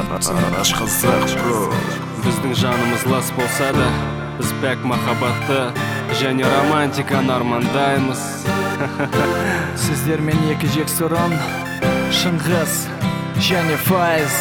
Ашқазақ бро. Біздің жанымыз лас болса да, біз бәк махаббатты және романтиканы армандаймыз. Сіздермен екі жексұрын, Шыңғыс және Файз.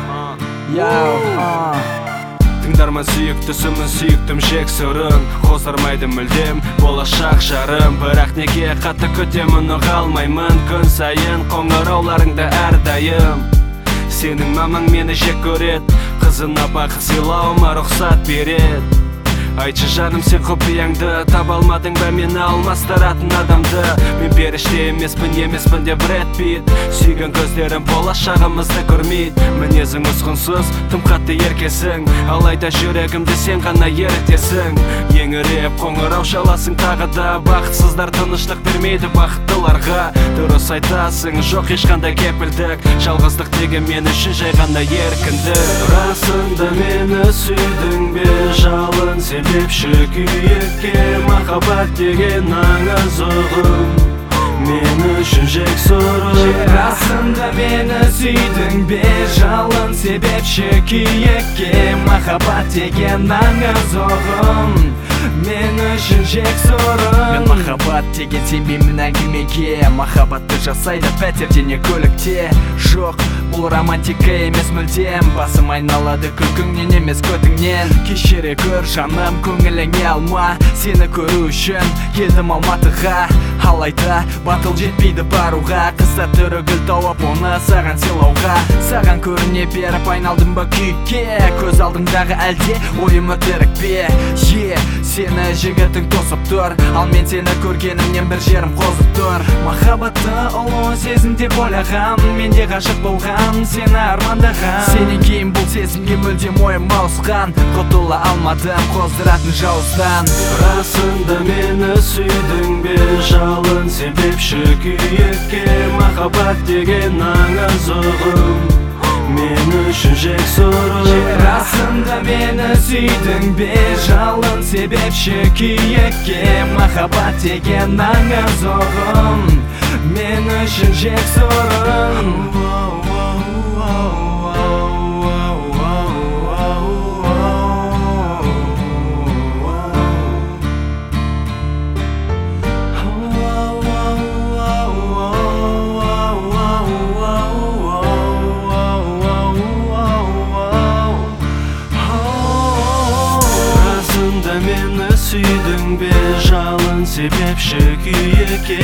Тыңдарман сүйіктісімін, сүйіктім жексұрын, қозармайды мүлдем болашақ жарым. Бірақ неге қатты күтемін, ұға алмаймын күн сайын қоңырауларыңды әрдайым. Сенің мамаң мені жек көрет, қызына бақыт сыйлауыма рұқсат берет. Айтшы жаным, сен құпияңды таба алмадың ба мені алмастыратын адамды? Мен періште емеспін де Брэд Питт. Сүйген көздерім болашағымызды көрмейді. Мінезің ұсқынсыз, тым қатты еркесің, алайда жүрегімді сен ғана ерітесің. Еңіреп қоңырау шаласың тағы да, бақытсыздар тыныштық бермейді бақыттыларға. Дұрыс айтасың, жоқ ешқандай кепілдік, жалғыздық деген мен үшін жай ғана еркіндік. Расында мені сүйдің бе жалын себепші күйекке? Махаббат деген аңыз ұғым мен үшін жексұрын. Расында мені сүйдің бе жалын себепші күйекке? Махаббат деген аңыз ұғым мен үшін жексұрын. Мен махаббат деген сенбеймін әңгімеге, махаббатты жасайды пәтерде не көлікте. Жоқ, бұл романтика емес мүлдем, басым айналады күлкіңнен емес көтіңнен. Кешіре көр жаным, көңіліңе алма, сені көру үшін келдім Алматыға. Алайда батыл жетпейді баруға, қыста түрі гүл тауып оны саған сыйлауға. Саған көріне беріп айналдым ба күйікке, көз алдыңдағы әлде ойым өтірік пе? Сені жігітің тосып тұр, ал мен сені көргенімнен бір жерім қозып тұр. Махаббатты ұлы сезім деп ойлағам, мен де ғашық болғам, сені армандағам. Сенен кейін бұл сезімге мүлдем ойым ауысқан, құтыла алмадым қоздыратын жауыздан. Расында мені сүйдің бе жалын себепші күйекке? Махаббат деген аңыз ұғым мен үшін жексұрын. Расында мені сүйдің бе жалын себепші күйекке? Махаббат деген аңыз ұғым мен үшін жексұрын. Мені сүйдің бе жалын себепші күйекке?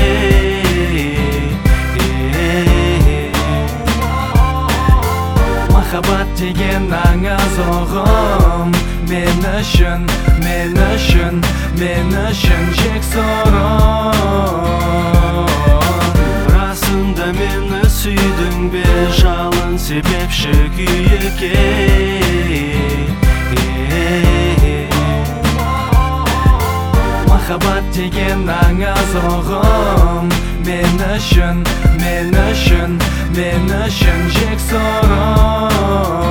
Махаббат деген аңыз ұғым мен үшін жексұрын. Расында мені сүйдің бе жалын себепші күйекке? Махаббат деген аңыз ұғым мен үшін жексұрын.